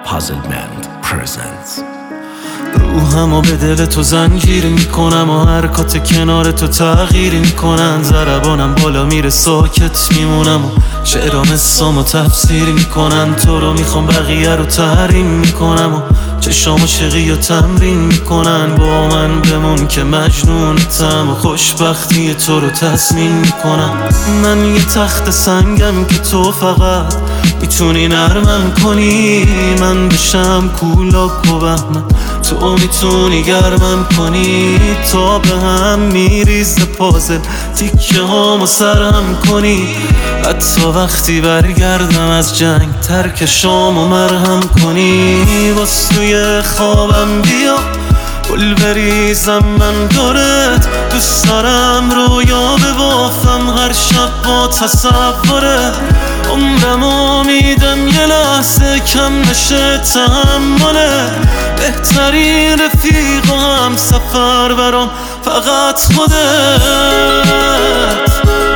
Hazelmand presents. روحمو به دل تو زنجیر میکنم و حرکات کنار تو تغییر میکنن. ضربانم بالا میره ساکت میمونم و شعرام اسمو تفسیر میکنن. تو رو میخوام بقیه رو تحریم میکنم و چشام عشقی و تمرین میکنن. با من بمون که مجنونتم و خوشبختی تو رو تضمین میکنم. من یه تخت سنگم که تو فقط میتونی نرمم کنی. من بشم کولاک و بهمن تو میتونی گرمم کنی. تا به هم میریزه پازل تیکه هامو سرم کنی. حتی وقتی برگردم از جنگ ترک شامو مرهم کنی. واس توی خوابم بیا گل بریزم من دورت. دوست دارم رویا ببافم هر شب با تصوره. عمرمو میدم یه لحظه کم نشه تحمله. بهترین رفیق و هم سفر برام فقط خودت.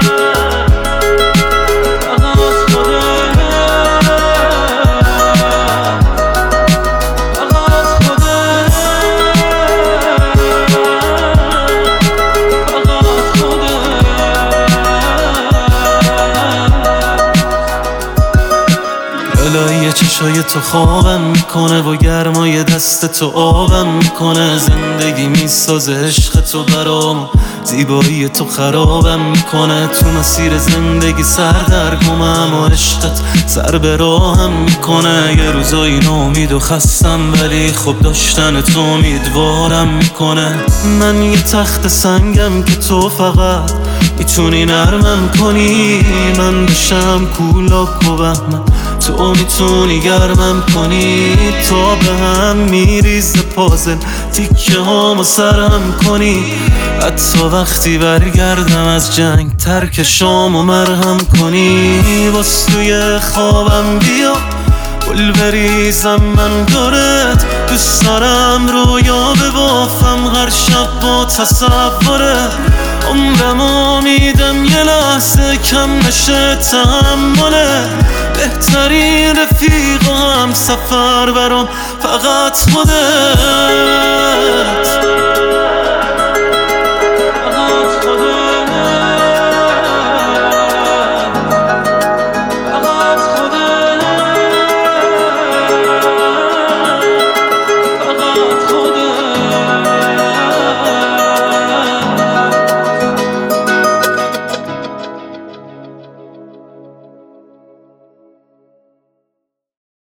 الهی چشای تو خوابم میکنه و گرمای دست تو آبم میکنه. زندگی میسازه عشق تو برام، زیبایی تو خرابم میکنه. تو مسیر زندگی سردرگمم و عشقت سر به راهم میکنه. یه روزایی ناامید و خستم ولی خب داشتن تو امیدوارم میکنه. من یه تخت سنگم که تو فقط میتونی نرمم کنی. من بشم کولاک و بهمن تو میتونی گرمم کنی. تا به هم میریزه پازل تیکه هامو سرم کنی. حتی وقتی برگردم از جنگ ترک شامو مرهم کنی. واس توی خوابم بیا گل بریزم من دورت. دوست دارم رویا ببافم هر شب با تصوره. عمرمو میدم یه لحظه کم نشه تحمله. بهترین رفیق و هم سفر برام فقط خودت.